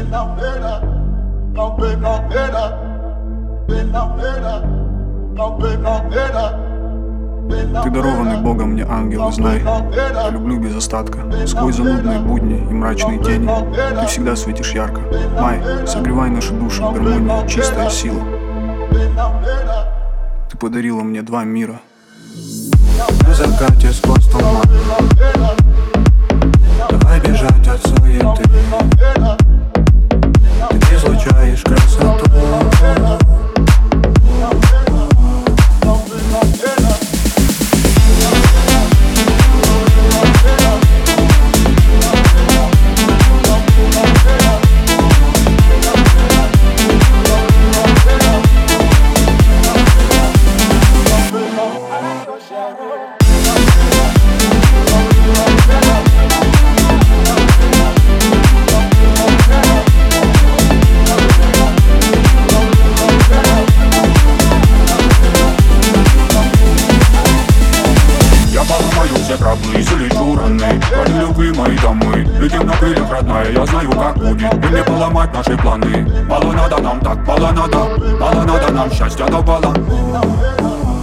Ты дарованный Богом мне ангел, и знай, я люблю без остатка. Сквозь занудные будни и мрачные тени ты всегда светишь ярко. Май, согревай нашу душу, гармония, чистая сила. Ты подарила мне два мира. На закате сквозь туман, давай бежать от суеты. Ты излучаешь красоту. Все тропы, залечу раны, ради любви мои домы. Летим на крыльях, родная, я знаю, как будет. И мне поломать наши планы. Мало надо нам так, мало надо нам счастья до бала.